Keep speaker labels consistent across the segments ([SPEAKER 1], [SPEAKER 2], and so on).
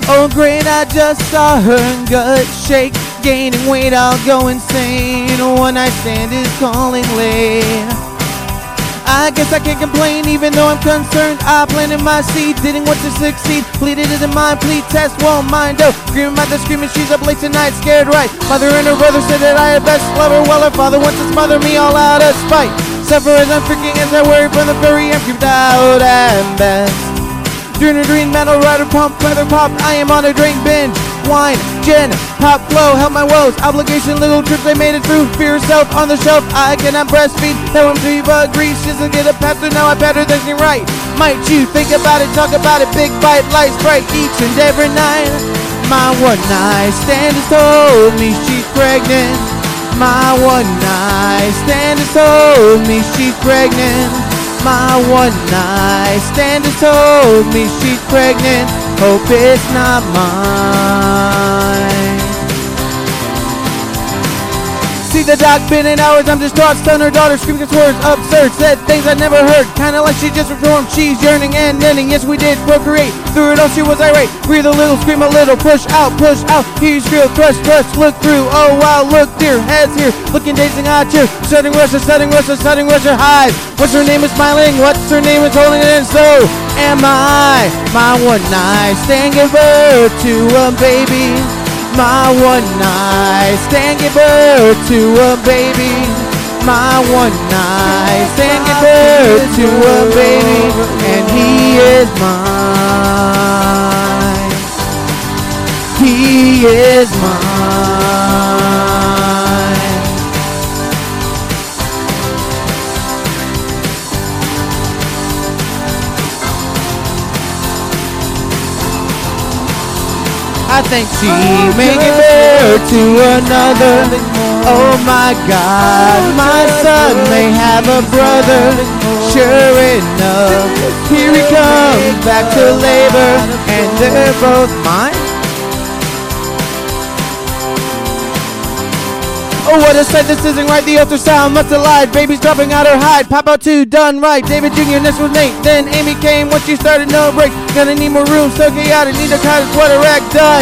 [SPEAKER 1] Oh great, I just saw her gut shake. Gaining weight, I'll go insane. One night stand is calling late. I guess I can't complain even though I'm concerned. I planted my seed, didn't want to succeed. Pleaded isn't mine, plead test won't mind. Oh, screaming about the screaming, she's up late tonight, scared right. Mother and her brother said that I had best love her, while her father wants to smother me all out of spite. Suffer as I'm freaking as I worry from the furry, I'm creeped out at best. During a green metal rider pump, feather pop, I am on a drink binge. Wine, gin, pop, flow, help my woes. Obligation, little trips I made it through. Fear herself on the shelf, I cannot breastfeed. That one fever, grease, just to get a pastor, now I pat her thinking right. Might you think about it, talk about it, big bite, lights bright each and every night. My one night stand has told me she's pregnant. My one night stand has told me she's pregnant. My one night stand has told me she's pregnant. Hope it's not mine. See the doc, been in hours, I'm distraught. Son, her daughter screaming words absurd. Said things I never heard, kinda like she just reformed. She's yearning and ending, yes we did procreate. Through it all she was irate. Breathe a little, scream a little, push out, hear you squeal, crush, look through. Oh wow, look dear, heads here, looking dazing hot cheer. Sudden Russia, highs. What's her name is smiling, what's her name is holding it in, so am I. My one night stand give birth to a baby. My one night stand give birth to a baby. My one night stand give birth to a baby, and he is mine. He is mine. I think she may give birth to another. Oh my God, my son may have a brother. Sure enough, here he comes back to labor, and they're both mine. Oh, what a sight, this isn't right, the ultrasound must have lied. Baby's dropping out her hide, pop out two, done right. David Jr., next was Nate, then Amy came when she started, no break. Gonna need more room, so chaotic, need a kind of sweater rack, done.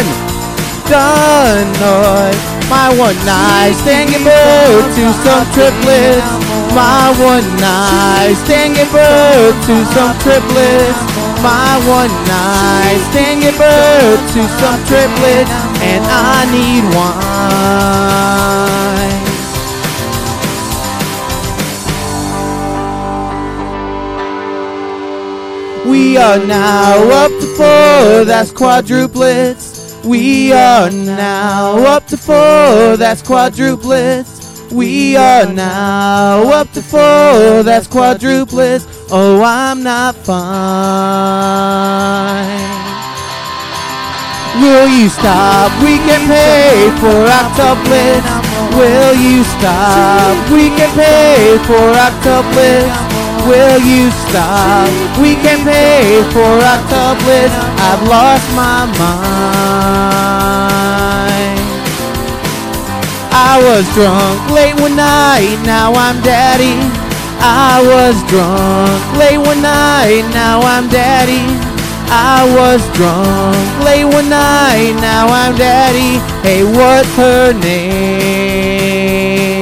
[SPEAKER 1] Oh, my one night stand give birth to some triplets. My one night stand give birth to some triplets. My one night stand give birth to some triplets, and I need wine. We are now up to 4, that's quadruplets. We are now up to 4, that's quadruplets. We are now up to 4, that's quadruplets. Oh, I'm not fine. Will you stop? We can pay for octuplets. Will you stop? We can pay for octuplets. Will you stop? We can pay for octuplets. I've lost my mind. I was drunk late one night, now I'm daddy. I was drunk late one night, now I'm daddy. I was drunk late one night, now I'm daddy. Hey, what's her name?